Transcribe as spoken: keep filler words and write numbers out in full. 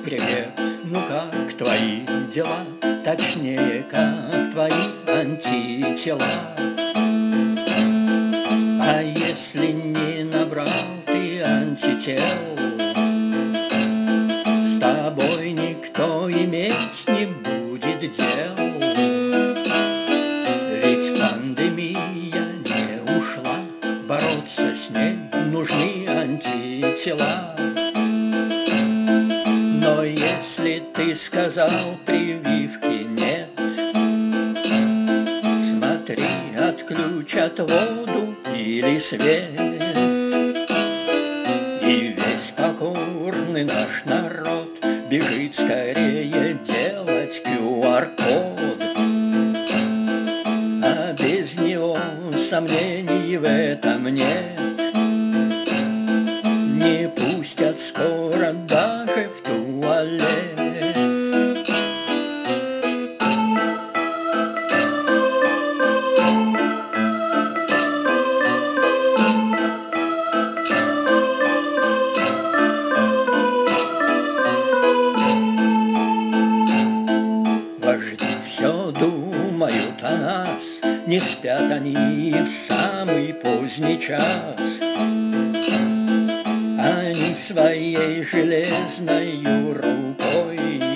привет, ну как твои дела? Точнее, как твои антитела? А если не набрал ты антител, с тобой никто иметь не будет дел. Ведь пандемия не ушла, бороться с ней нужны антитела. Но если ты сказал, прививки нет, смотри, отключат воду или свет. И весь покорный наш народ бежит скорее делать ку ар код. А без него сомнений в этом нет. Не пустят скоро даже в туалет. Вожди все думают о нас, не спят они в самый поздний час. Они своей железною рукой